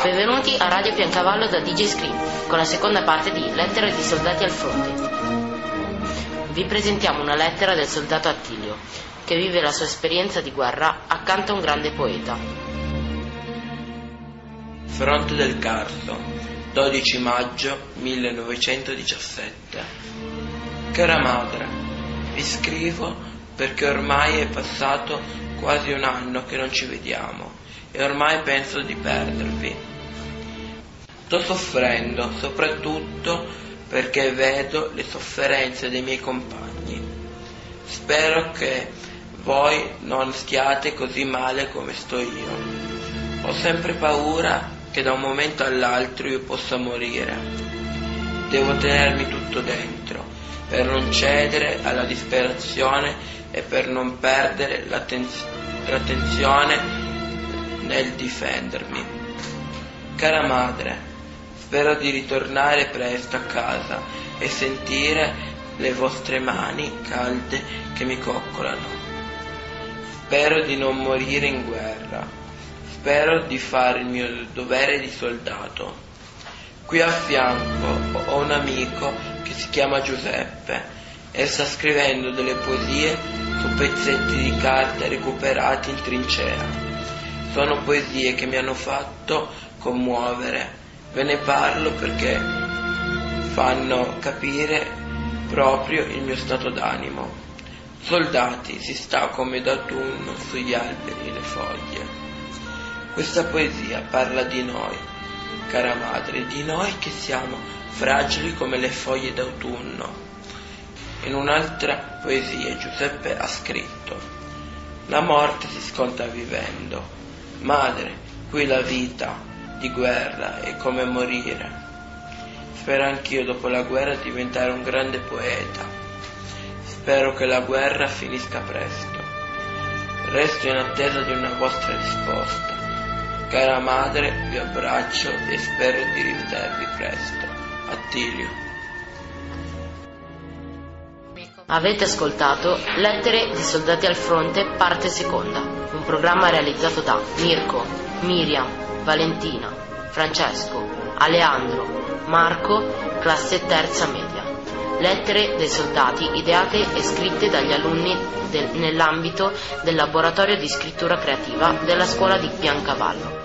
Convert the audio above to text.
Benvenuti a Radio Piancavallo da DJ Scream con la seconda parte di Lettere di soldati al fronte. Vi presentiamo una lettera del soldato Attilio che vive la sua esperienza di guerra accanto a un grande poeta. Fronte del Carso, 12 maggio 1917. Cara madre, vi scrivo perché ormai è passato quasi un anno che non ci vediamo e ormai penso di perdervi. Sto soffrendo soprattutto perché vedo le sofferenze dei miei compagni. Spero che voi non stiate così male come sto io. Ho sempre paura che da un momento all'altro io possa morire. Devo tenermi tutto dentro per non cedere alla disperazione e per non perdere l'attenzione nel difendermi. Cara madre, spero di ritornare presto a casa e sentire le vostre mani calde che mi coccolano. Spero di non morire in guerra. Spero di fare il mio dovere di soldato. Qui a fianco ho un amico che si chiama Giuseppe e sta scrivendo delle poesie su pezzetti di carta recuperati in trincea. Sono poesie che mi hanno fatto commuovere. Ve ne parlo perché fanno capire proprio il mio stato d'animo. Soldati, si sta come d'autunno sugli alberi le foglie. Questa poesia parla di noi, cara madre, di noi che siamo fragili come le foglie d'autunno. In un'altra poesia Giuseppe ha scritto: la morte si sconta vivendo. Madre, qui la vita di guerra è come morire. Spero anch'io dopo la guerra diventare un grande poeta. Spero che la guerra finisca presto. Resto in attesa di una vostra risposta. Cara madre, vi abbraccio e spero di rivedervi presto. Attilio. Avete ascoltato Lettere di soldati al fronte, parte seconda, un programma realizzato da Mirko, Miriam, Valentina, Francesco, Aleandro, Marco, classe terza media. Lettere dei soldati ideate e scritte dagli alunni nell'ambito del laboratorio di scrittura creativa della scuola di Piancavallo.